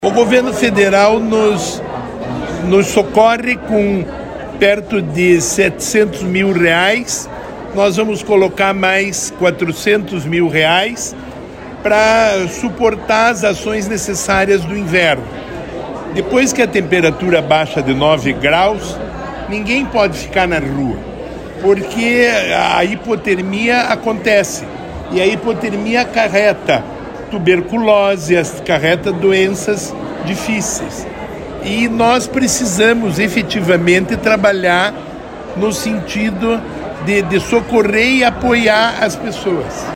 O governo federal nos socorre com perto de R$700 mil. Nós vamos colocar mais R$400 mil para suportar as ações necessárias do inverno. Depois que a temperatura baixa de 9 graus, ninguém pode ficar na rua, porque a hipotermia acontece. E a hipotermia acarreta tuberculose, acarreta doenças difíceis. E nós precisamos efetivamente trabalhar no sentido de socorrer e apoiar as pessoas.